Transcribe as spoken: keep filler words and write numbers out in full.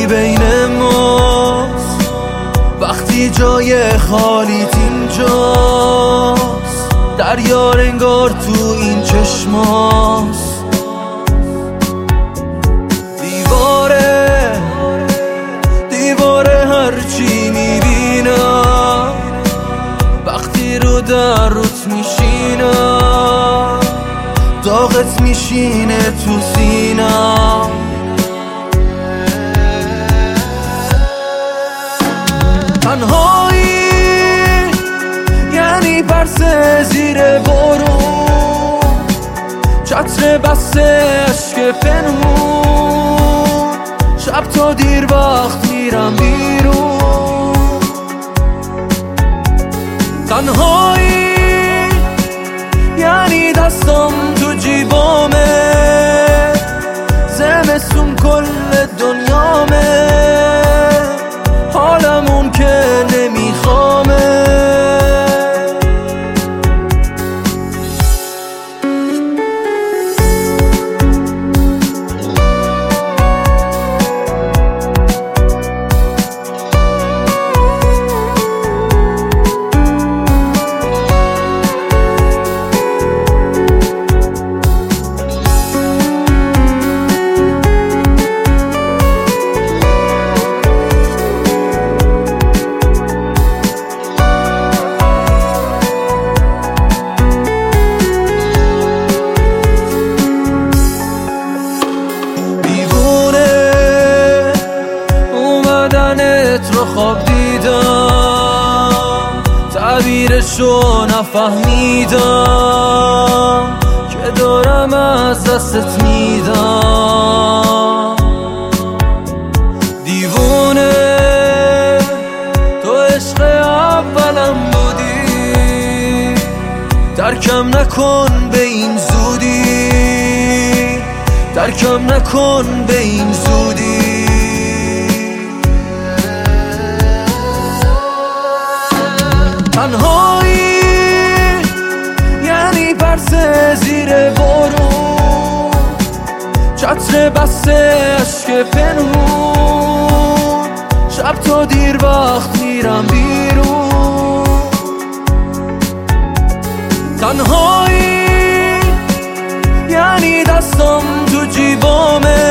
خالی بین ماست، وقتی جای خالیت اینجاست، دریا انگار تو این چشماست. دیواره دیواره هرچی میبینم، وقتی رو در روت میشینم، داغت میشینه تو سینم. تنهایی یعنی برسه زیر بارون، چتر بسته عشق پنهون، شب تا دیر وقت میرم بیرون. تنهایی یعنی دستم تو جیبامه، زمستون کل دنیامه، حالمون که نمیخوامه. رو خواب دیدم، تعبیرشو نفهمیدم، که دارم از دستت میدم. دیوونه تو عشق اولم بودی، درکم نکن به این زودی، درکم نکن به این زودی. تنهایی یعنی برسه زیر بارون، چتر بسته عشق پنهون، شب تا دیر وقت میرم بیرون. تنهایی یعنی دستم تو جیبامه،